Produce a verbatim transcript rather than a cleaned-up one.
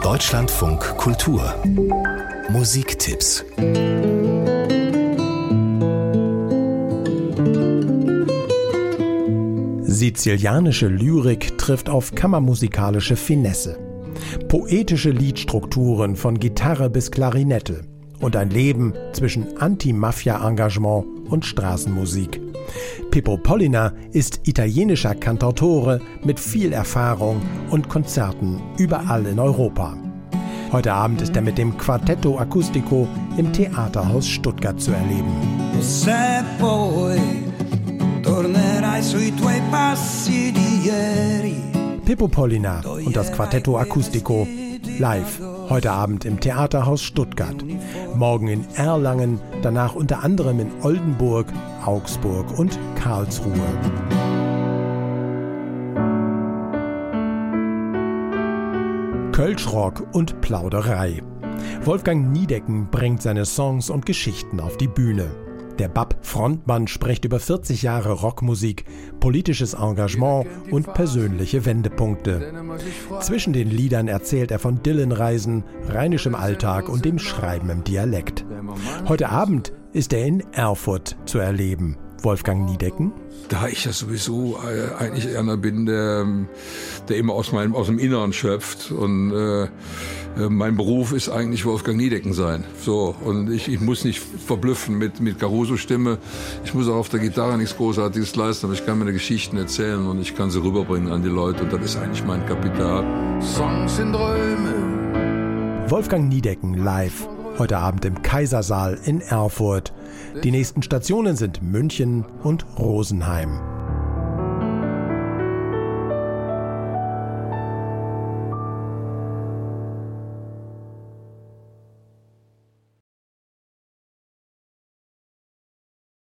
Deutschlandfunk Kultur Musiktipps. Sizilianische Lyrik trifft auf kammermusikalische Finesse. Poetische Liedstrukturen von Gitarre bis Klarinette und ein Leben zwischen Anti-Mafia-Engagement und Straßenmusik. Pippo Pollina ist italienischer Cantautore mit viel Erfahrung und Konzerten überall in Europa. Heute Abend ist er mit dem Quartetto Acustico im Theaterhaus Stuttgart zu erleben. Pippo Pollina und das Quartetto Acustico live heute Abend im Theaterhaus Stuttgart. Morgen in Erlangen, danach unter anderem in Oldenburg, Augsburg und Karlsruhe. Kölschrock und Plauderei. Wolfgang Niedecken bringt seine Songs und Geschichten auf die Bühne. Der B A P-Frontmann spricht über vierzig Jahre Rockmusik, politisches Engagement und persönliche Wendepunkte. Zwischen den Liedern erzählt er von Dylan-Reisen, rheinischem Alltag und dem Schreiben im Dialekt. Heute Abend ist er in Erfurt zu erleben. Wolfgang Niedecken? Da ich ja sowieso äh, eigentlich einer bin, der, der immer aus meinem aus dem Inneren schöpft und äh, mein Beruf ist eigentlich Wolfgang Niedecken sein. So, und ich, ich muss nicht verblüffen mit, mit Caruso-Stimme. Ich muss auch auf der Gitarre nichts Großartiges leisten, aber ich kann mir Geschichten erzählen und ich kann sie rüberbringen an die Leute und das ist eigentlich mein Kapital. Songs in Träume. Wolfgang Niedecken live. Heute Abend im Kaisersaal in Erfurt. Die nächsten Stationen sind München und Rosenheim.